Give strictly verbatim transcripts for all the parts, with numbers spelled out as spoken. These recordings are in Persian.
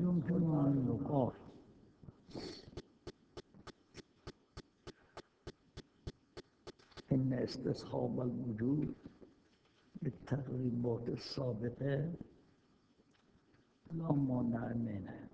يمكن أن يقال إن استصحاب الوجود بالتقريبات السابقة لا مانع منه،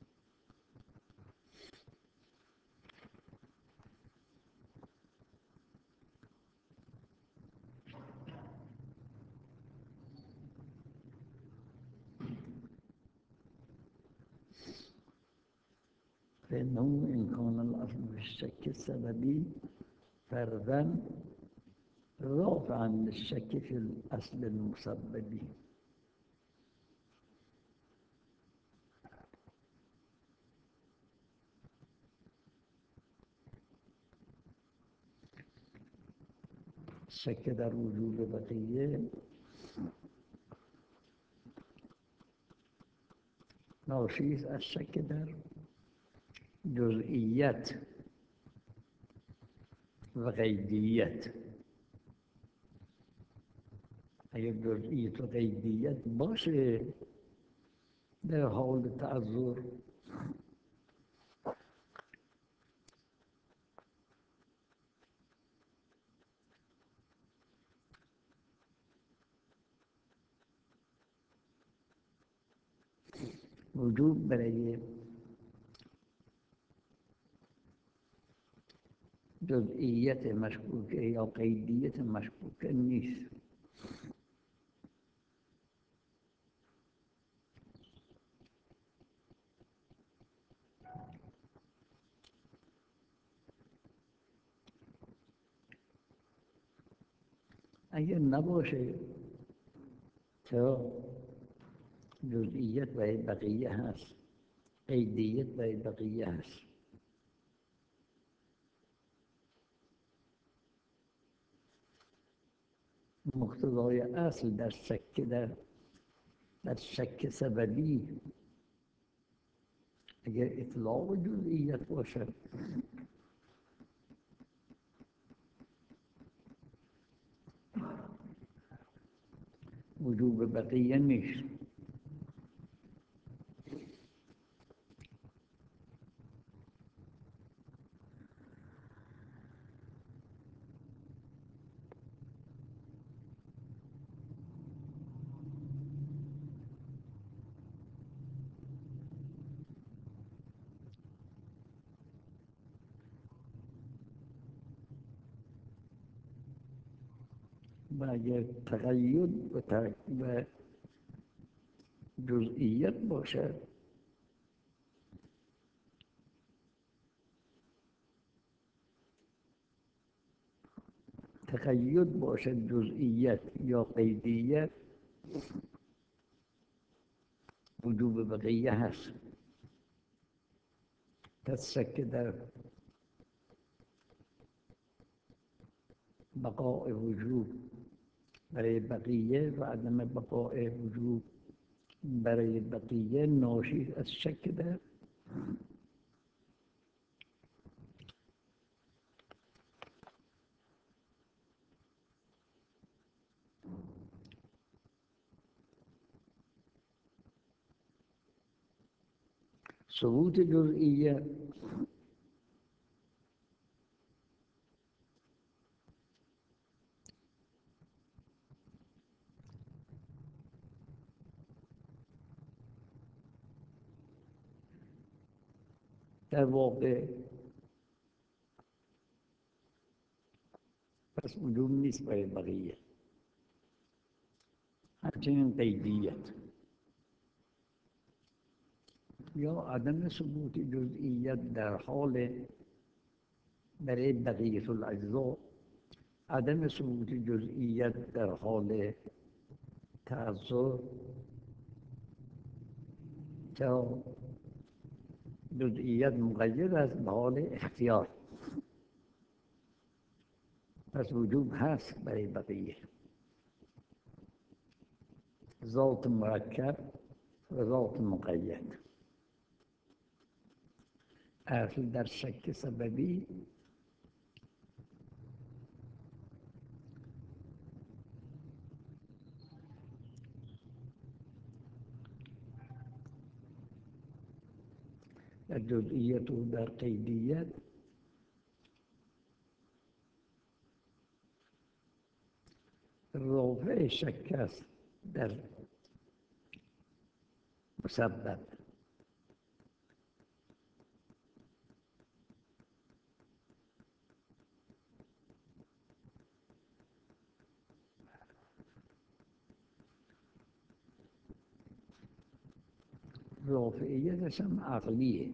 فإنه إن كان الأصل في الشك السببي فرضاً رافعاً للشك في الأصل المسبب. الشك در وجود بقیه ناشی است از شک در جزئیت و قیدیت. اگر جزئیت و قیدیت باشه در حال تعذر وجود برای جزئیت مشکوکه یا قیدیت مشکوکه نیست. اگر نباشه تا جزئیت برای بقیه هست، قیدیت برای بقیه هست. مقتضای اصل در شک در در شک سببی اگر اطلاق جزئیت باشد وجوب بقیه نیست. و اگر تقید و و جزئیت باشد تقید باشد جزئیت یا قیدیت وجوب بقیه هست. پس شک در بقاء وجود برای بقیه و عدم بقاء وجود برای بقیه ناشی از شک در ثبوت جزئیت در واقع پس وجود نیست برای بقیه. همچنین قیدیت یا عدم ثبوت جزئیت در حال برای بقیه الاجزا، عدم ثبوت جزئیت در حال تعذر تا جزئیت مقید است به حال اختیار. پس وجود هست برای بقیه. ذات مرکب و ذات مقید. اصل در شک سببی در جزئیت و در قیدیت رافع شک است در مسبب. رافعیتش هم عقلیه.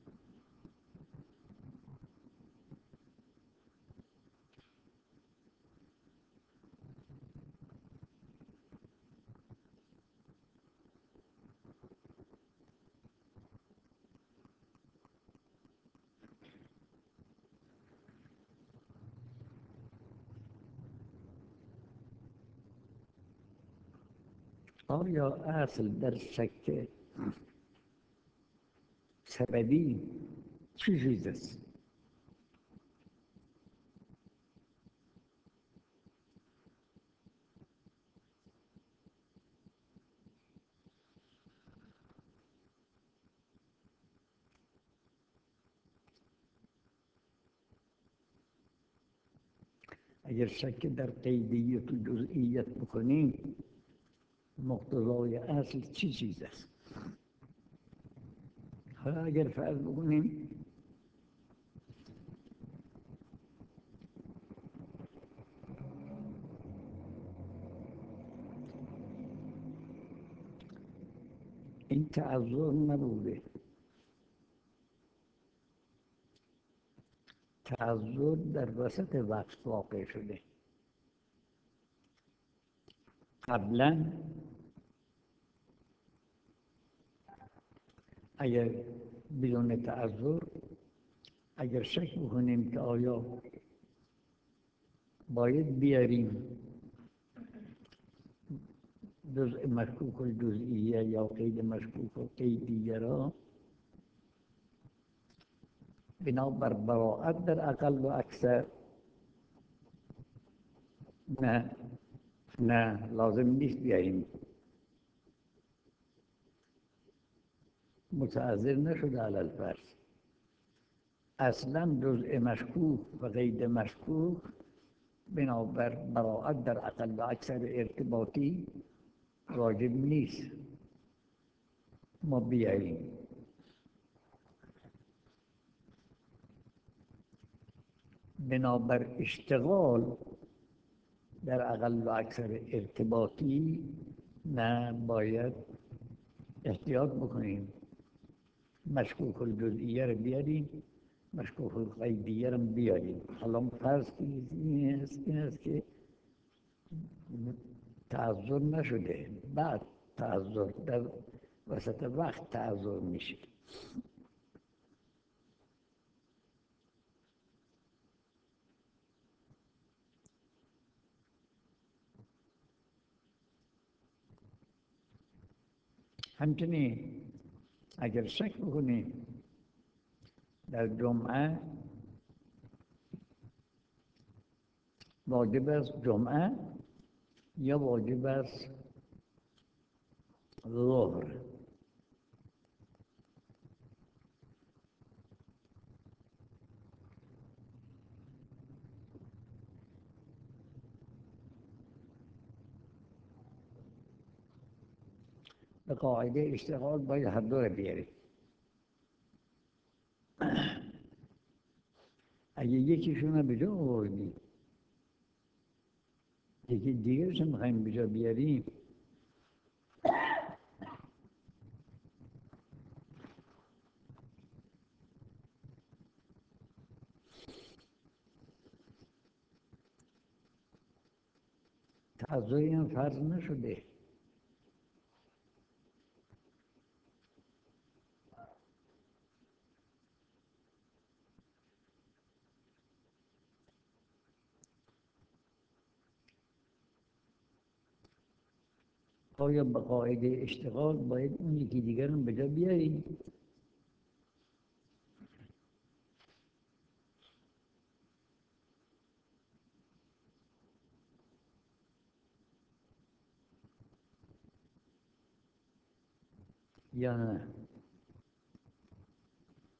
آیا اصل در شک سببی چه چیز است؟ اگر شک در قیدیت و جزئیت بکنیم مقتضای اصل چی چیز است؟ حالا اگر فرض بکنیم این تعذر نبوده، تعذر در وسط وقت واقع شده. قبلا اگر بدون تعذر اگر شک بکنیم که آیا باید بیاریم جزء مشکوک الجزئیه یا قید مشکوک القیدیه را، بنابر براعت در اقل و اکثر نه نه لازم نیست بیاییم. متعذر نشده علی الفرض. اصلا جزء مشکوک و قید مشکوک بنابر براعت در اقل و اکثر ارتباطی واجب نیست ما بیاییم. بنابر اشتغال در اقل و اکثر ارتباطی نه باید احتیاط بکنیم، مشکوک الجزئیه رو بیاریم، مشکوک القیدیه رو بیاریم. حالا فرض این است این است که تعذر نشده، بعد تعذر در وسط وقت تعذر میشه. همچنین اگر شک بکنیم در جمعه واجب است جمعه یا واجب است ظهر، به قاعده اشتغال باید هر دو رو بیاریم. اگه یکیشون رو به جا آوردیم یکی دیگرش رو میخواییم به جا بیاریم تعذری هم فرض نشده. آیا به قاعده اشتغال باید اون یکی دیگر رو به جا بیاریم؟ یا نه؟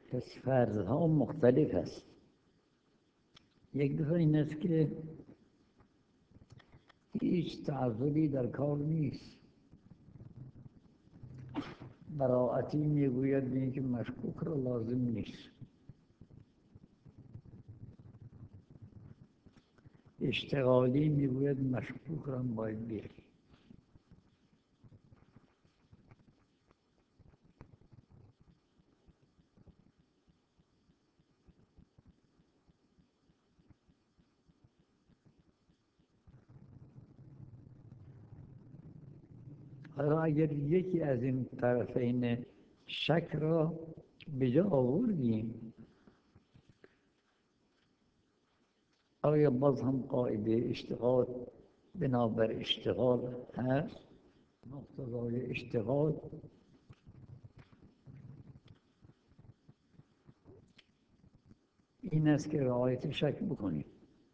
پس فرضها مختلف است. یک دفعه این است که هیچ تعذری در کار نیست. براعتی میگوید به اینکه مشکوک را لازم نیست. اشتغالی میگوید مشکوک را باید بیاری. حالا اگر یکی از این طرفین شک را به جا آوردیم، آیا باز هم قاعده اشتغال بنابر اشتغال هست؟ مقتضای اشتغال این است که رعایت شک بکنیم.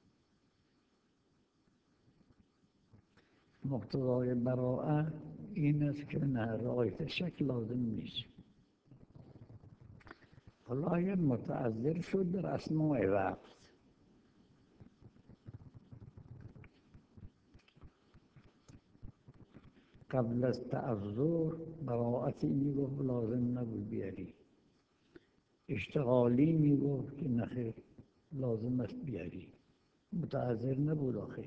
مقتضای براءت این است که نه، رعایت شک لازم نیست. حالا اگر متعذر شد در اسماء وقت، قبل از تعذر براعتی میگفت لازم نبود بیاری، اشتغالی میگفت که نخیر لازم است بیاری، متعذر نبود آخه.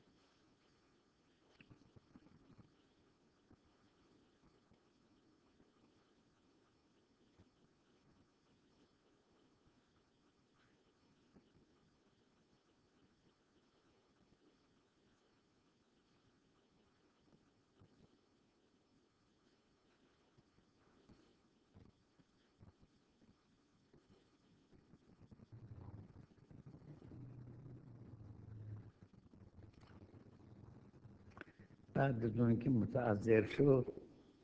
بعد از اون که متعذر شد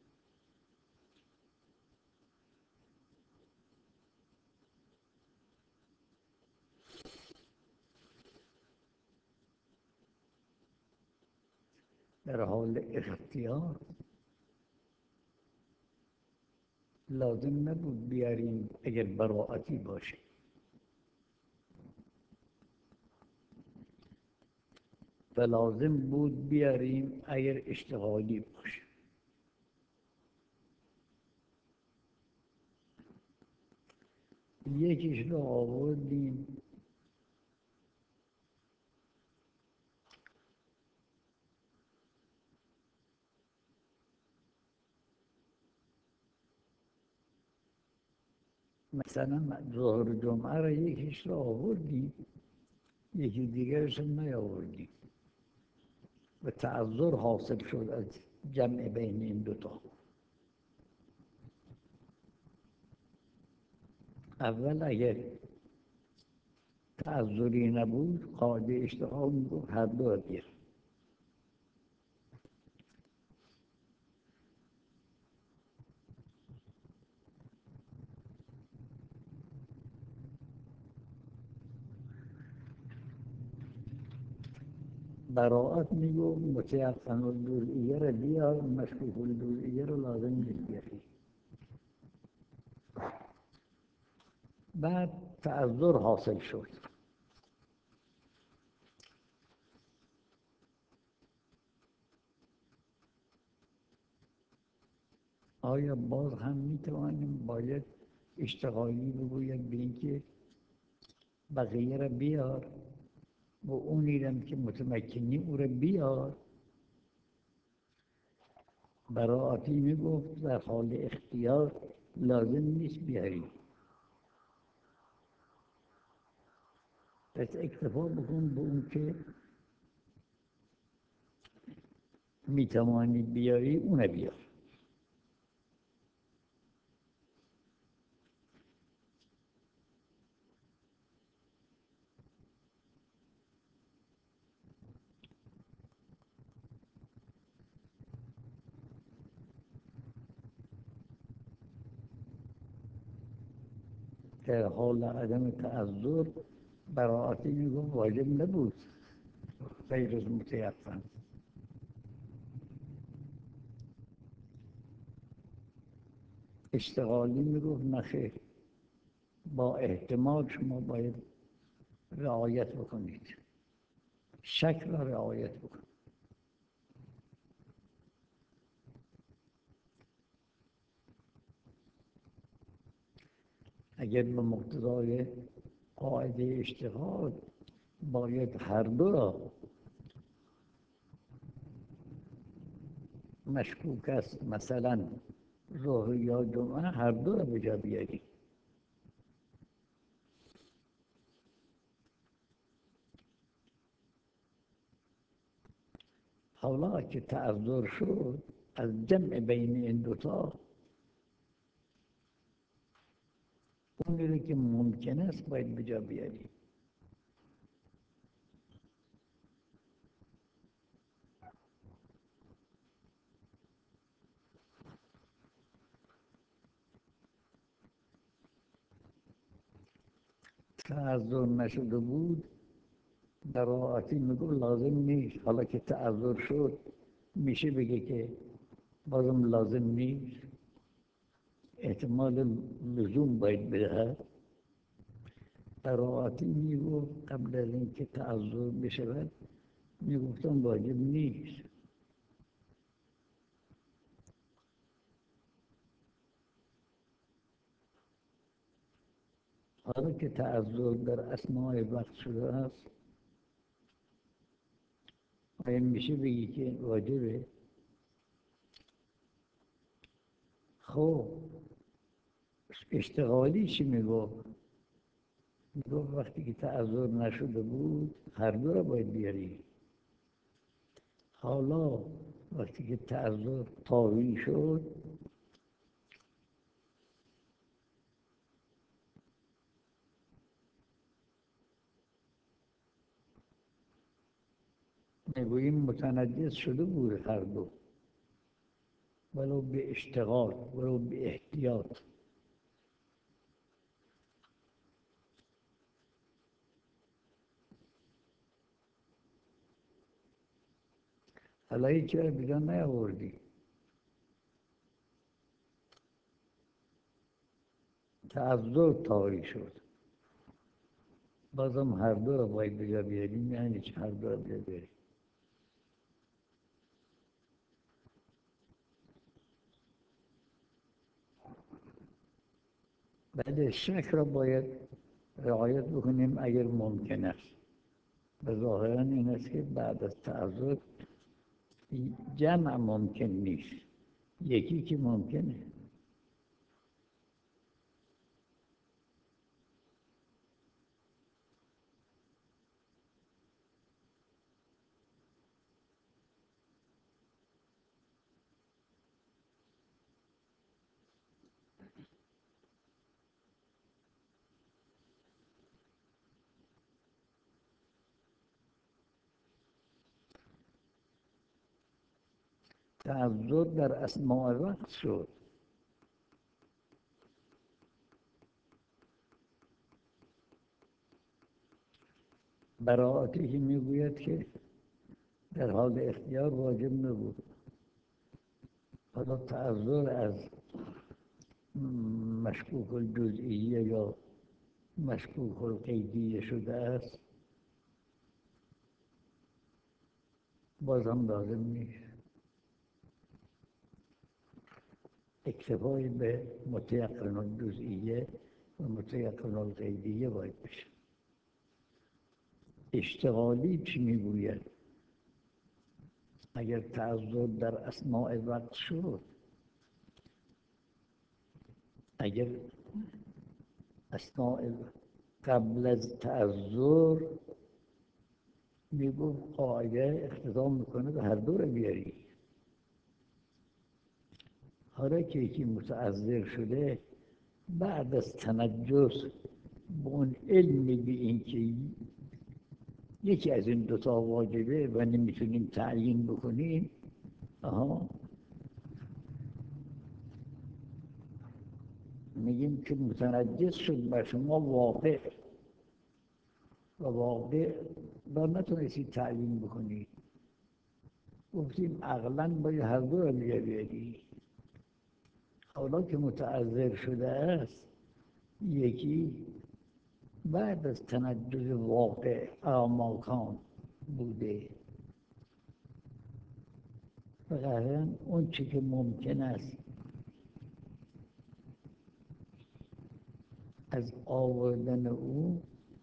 در حال اختیار لازم نبود بیاریم اگر براعتی باشه، و لازم بود بیاریم اگر اشتغالی باشه. یکیش رو آوردیم مثلا ظهر جمعه را یکیش رو آوردیم، یکی دیگرش رو نیاوردیم و تعذر حاصل شد از جمع بین این دوتا. اول اگر تعذری نبود قاعده اشتغال میگفت هر دو بیار. براعت میگفت متیقن الجزئیه را بیار، مشکوک الجزئیه را لازم نیست بیاری. بعد تعذر حاصل شد، آیا باز هم میتوانیم باید اشتغالی بگوید به اینکه بقیه را بیار و اونی که متمکنی او را بیار؟ براعتی میگفت در حال اختیار لازم نیست بیاری، پس اکتفا بکن به اون که میتوانی بیاری اون بیار. در حال عدم تعذر براعتی میگفت واجب نبود غیر از متیقن. اشتغالی میگفت نخیر با احتمال شما باید رعایت بکنید، شک را رعایت بکنید. اگر به مقتضای قاعده اشتغال باید هر دو را مشکوک است، مثلا ظهر یا جمعه، هر دو را به جا بیاری. حالا که تعذر شد، از جمع بین این دوتا اونی رو که ممکن است باید به جا بیاری. تعذر نشده بود براعتی میگو لازم نیست. حالا که تعذر شد میشه بگه که بازم لازم نیست، احتمال لزوم باید بدهد. براعتی میگو قبل از اینکه تعذر بشود میگفتم واجب نیست. حالا که تعذر در اثناء وقت شده است، آیا میشه بگی که واجبه؟ خب اشتغالی چی میگو؟ میگو وقتی که تعذر نشده بود هر دو را باید بیاری. حالا وقتی که تعذر طاوی شد، میگوییم متنجس شده بود هر دو، ولو به اشتغال ولو به احتیاط. حالا هیچ چرا بیدان نیاوردی؟ تعذر طاوی شد، بازم هر دو را باید بجا بیاریم. یعنی چه هر دو را بجا بیاریم؟ بعد شک را باید رعایت بکنیم اگر ممکن است. به ظاهرا این است که بعد از تعذر جمع ممکن نیست، یکی که ممکنه. تعذر در اسماع وقت شد. براعتی که میگوید که در حال اختیار واجب نبود. حالا تعذر از مشکوک الجزئیه یا مشکوک القیدیه شده است، بازم لازم نیست. اکتفای به متیقن الجزئیه و متیقن القیدیه باید بشه. اشتغالی چی میگوید؟ اگر تعذر در اثناء وقت شد، اگر اثناء قبل از تعذر میگو قاعده اقتضا میکنه به هر دو رو بیاری. حالا که یکی متعذر شده بعد از تنجس با اون علمی به این که یکی از این دوتا واجبه و نمیتونیم تعیین بکنیم، آها میگیم که متنجس شد بر شما واقع و واقع را نتونستید تعیین بکنید. گفتیم عقلاً باید هر دو را بیاری. حالا که متعذر شده است یکی بعد از تنجز واقع آماکان بوده، فقط اون چی که ممکن است از آوردن او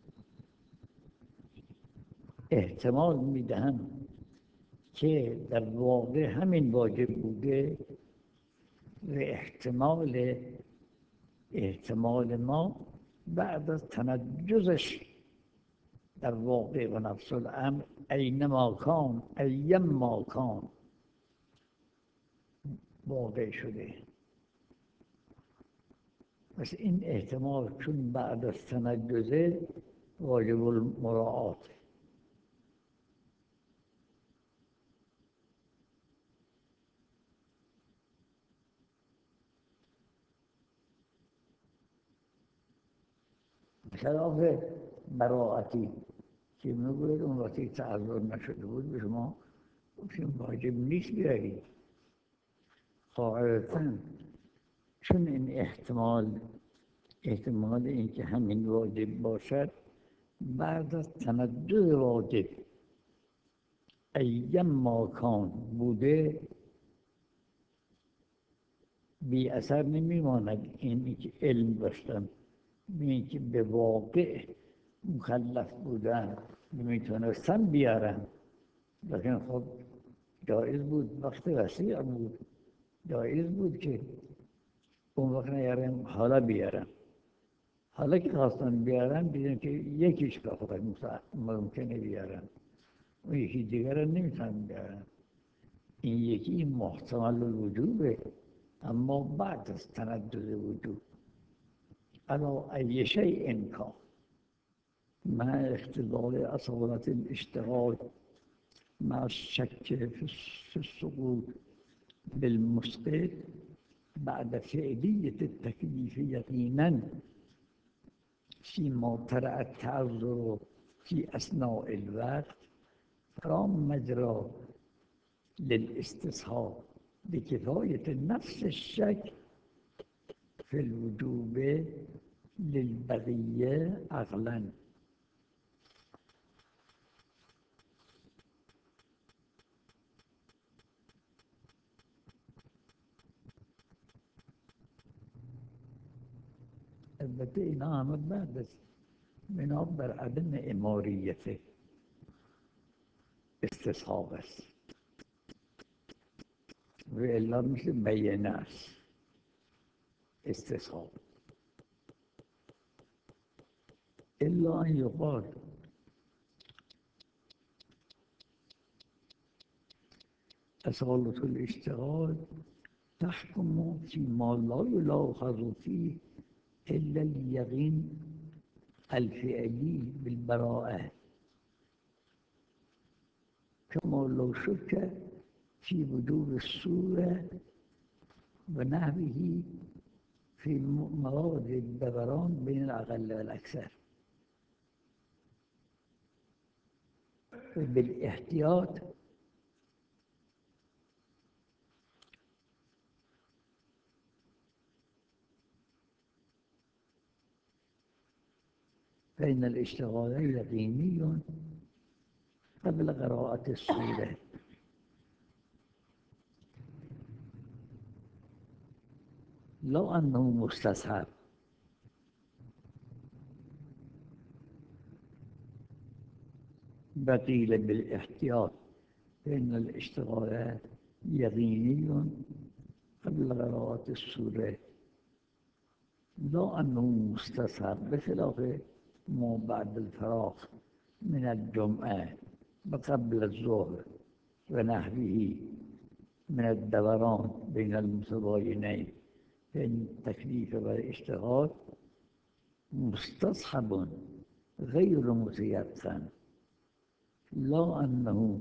احتمال میدهم که در واقع همین واجب بوده و احتمال احتمال ما بعد از تنجزش در واقع و نفس الامر اینما کان ایما کان واقع شده. پس این احتمال چون بعد از تنجزه واجب المراعات. خلاف براعتی که میگوید اون وقتی تعذر نشده بود به شما گفتیم واجب نیست بیایید. قاعدتاً چون این احتمال احتمال اینکه همین واجب باشد بعد از تنجز واجب ایما کان بوده، بی اثر نمیماند اینی که علم داشتم، این که به واقع مکلف بودن میتونستم بیارم، لیکن خب جایز بود، وقت وسیع بود، جایز بود که اون وقت نیارم حالا بیارم. حالا که خواستم بیارم دیدم که یکیش که فقط ممکنه بیارم، اون یکی دیگر رو نمیتونم بیارم. این یکی محتمل الوجوبه اما بعد از تنجز وجوب علا ای شیء کان مع اختلال اصالت الاشتغال مع الشک في السقوط بالمسقط بعد فعلیة التکلیف یقینا فيما طرأ التعذر في أثناء الوقت فلا مجرى للاستصحاب بكفاية نفس الشك في الوجوب للبقية عقلا. البته اینا همه بعد است بنا بر عدم اماریت استصحاب است و الا مثل بیانه است استصحاب. الا ان یقال اصالة الاشتغال تحكم فيما لا يلاحظ فيه إلا اليقين الفعلي بالبراءة كما لو شك في وجود الصورة ونحوه في مواد الدوران بين الأقل والأكثر بالاحتياط فإن الاشتغال يقيني قبل قراءة الصورة لو أنه مستصحب. بقيل بالاحتياط فإن الاشتغال يقيني قبل قراءة السورة لا أنه مستصحب بخلاف ما بعد الفراغ من الجمعة وقبل الظهر ونحوه من الدوران بين المتباينين فإن التكليف والاشتغال مستصحب غير متيقن لا أنه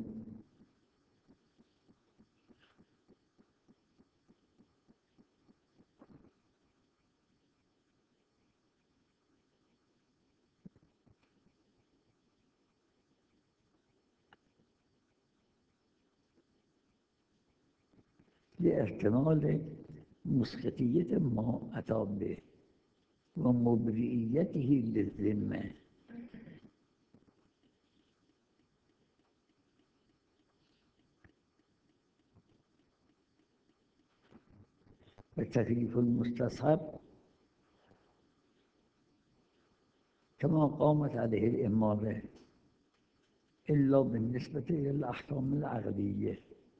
لاحتمال مسقطیت ما عطا به ومبرئيته للذمة. وتكليف المستصحب كما قامت عليه الإمارة إلا بالنسبة إلى الأحكام العقدية.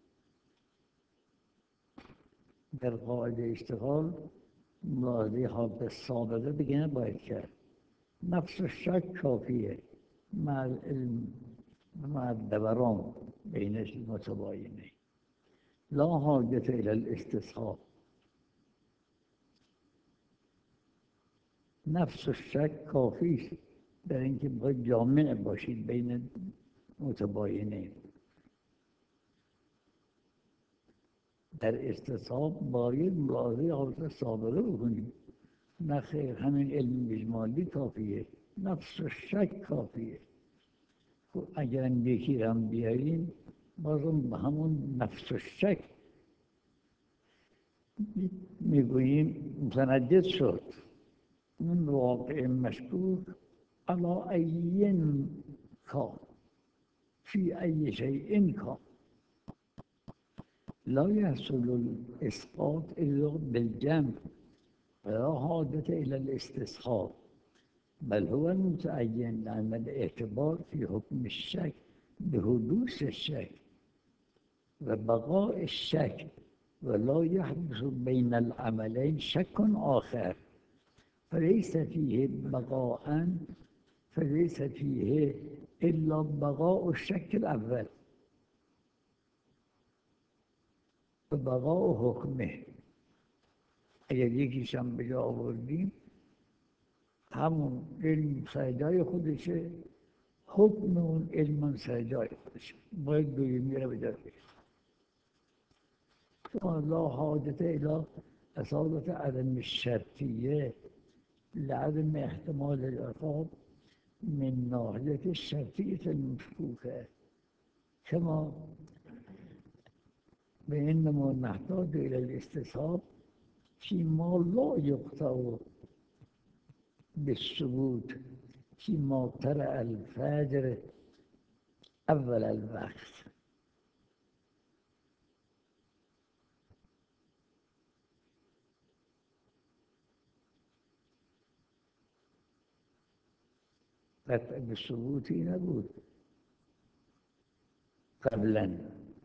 در قاعده اشتغال ملاحظه حالت سابقه دیگه نباید کرد. نفس الشک کافیه مع العلم مع الدوران بین المتباینین. لا حاجة إلى الاستصحاب. نفس الشک کافی است در اینکه باید جامع باشید بین متباینین. در استصحاب باید ملاحظه حالت سابقه بکنیم. نه خیر، همین علم اجمالی کافیه. نفس الشک کافیه. اگر یکی را هم بیاریم بازم به همون نفس الشک میگوییم متنجد شد. من واقع مشکوک علی این کان فی ای شیء کان لا يحصل الإسقاط إلا بالجمع ولا حاجة إلى الاستصحاب، بل هو المتعين لأن الاعتبار في حكم الشك بحدوث الشك وبقاء الشك، ولا يحدث بين العملين شك آخر فليس فيه بقاء فليس فيه إلا بقاء الشك الأول بقاء حکمه. اگر یکیشم به جا آوردیم همون علم سرجای خودشه، حکم اون علم سرجای خودشه، باید دوی میره به جای بید. لا حاجة إلى أصالة عدم الشرطية لعدم احتمال العقاب من ناحية الشرطية المشكوكة، كما بإنما نحتاج إلى الاستصحاب فيما لا يقطع بالثبوت فيما طلع الفجر أول الوقت. قطع بالثبوتی نبود قبلا.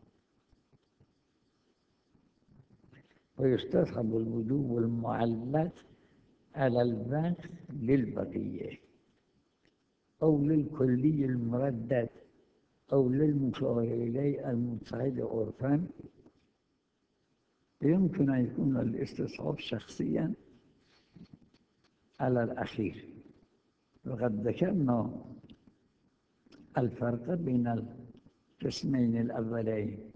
ويستصحب الوجوب المعلق على الوقت للبقية أو للكلي المردد أو للمشار إليه المتعد عرفا. يمكن أن يكون الاستصحاب شخصيا على الأخير. وقد ذكرنا الفرق بين القسمين الأولين.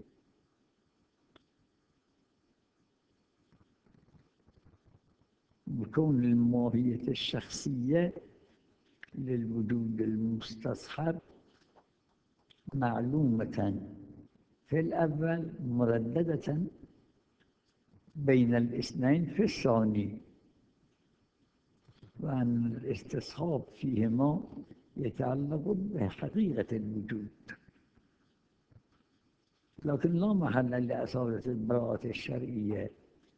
بكون الماهية الشخصية للوجود المستصحب معلومة في الأول مرددة بين الاثنين في الثاني، وأن الاستصحاب فيهما يتعلق بحقيقة الوجود، لكن لا محل لأصالة البراءة الشرعية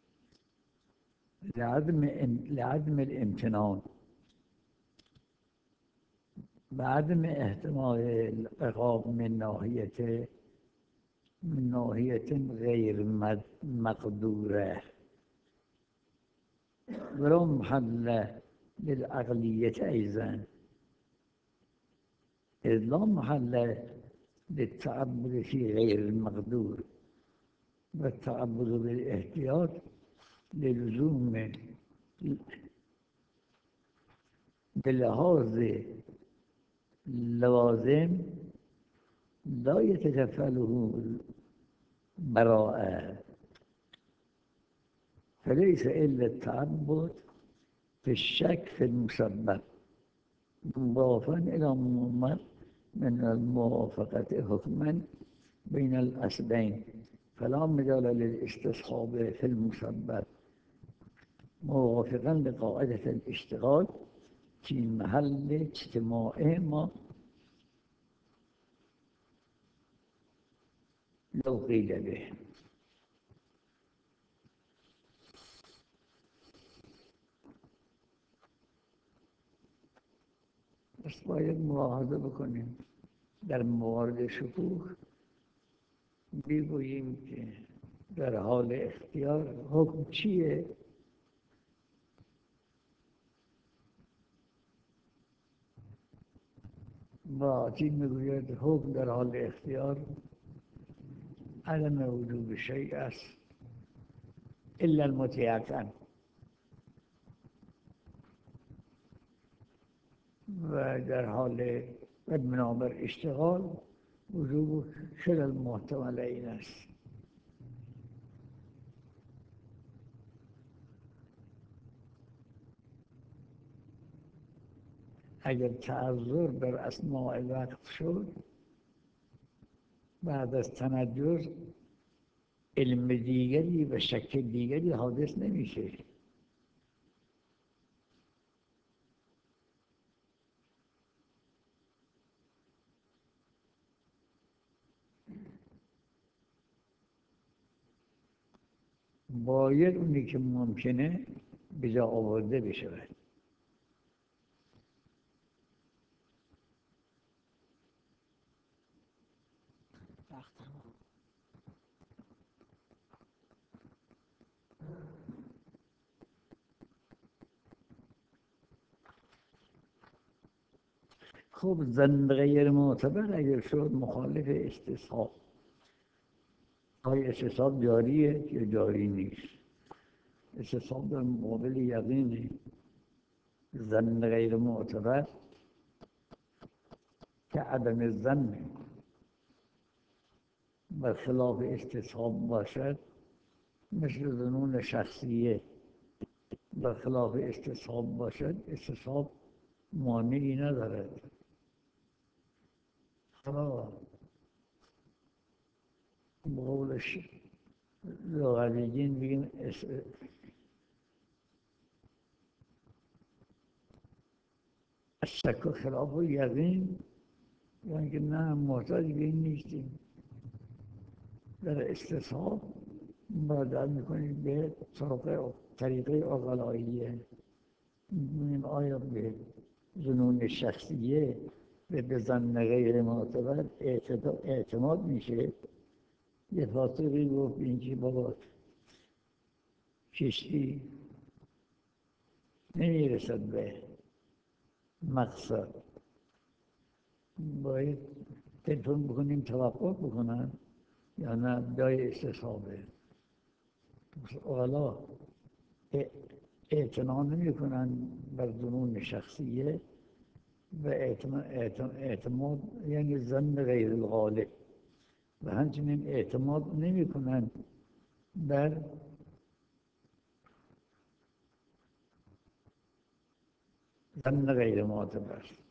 لعدم لعدم الامتنان بعدم احتمال العقاب من ناحية من ناحية غير مقدورة، ولا محل للعقلية أيضا، إذ لا محل للتعبد في غير المقدور، والتعبد بالاحتياط للزوم بلحاظ لوازم لا يتكفله براءة، فليس إلا التعبد في الشك في المسبب مضافا إلى مضمر من الموافقة حكما بين الأصلين، فلا مجال للاستصحاب في المسبب. موافقا لقاعدة الاشتغال في محل اجتماع ما لو قيل به. بس باید ملاحظه بکنیم در موارد شکوه میگوییم که در حال اختیار حکم چیه؟ باطی میگوید حکم در حال اختیار عدم وجود شیء است الا المتیقن، و در حال و بنابر اشتغال وجود شد المحتمل این است. اگر تعذر در اثناء وقت شد بعد از تنجز علم دیگری و شک دیگری حادث نمیشه. باید اونی که ممکنه به جا آورده بشود. خب ظن غیر معتبر اگر شد مخالف استصحاب، آیا استصحاب جاریه یا جاری نیست؟ استصحاب در مقابل یقینه. ظن غیر معتبر که عدم الظن برخلاف استصحاب باشد، مثل ظنون شخصیه برخلاف استصحاب باشد، استصحاب مانعی ندارد. بقولش لغویین بگیم الشک خلاف و یقین، یعنی که نه محتاج به این نیستیم. در استصحاب مراجعه میکنیم به طرق طریقه عقلاییه، میگوییم آیا به ظنون شخصیه و به ظن غیر معتبر اعتماد میشه؟ یه فاطقی گفت اینکه بابا کشتی نمیرسد به مقصد، باید تلفن بکنیم توقف بکنن یا نه جای استصحابه. حالا اعتنا نمی کنن بر ظنون شخصیه و اعتماد یعنی ظن غیر الغالب، و همچنین اعتماد نمی کنن بر ظن غیر معتبر.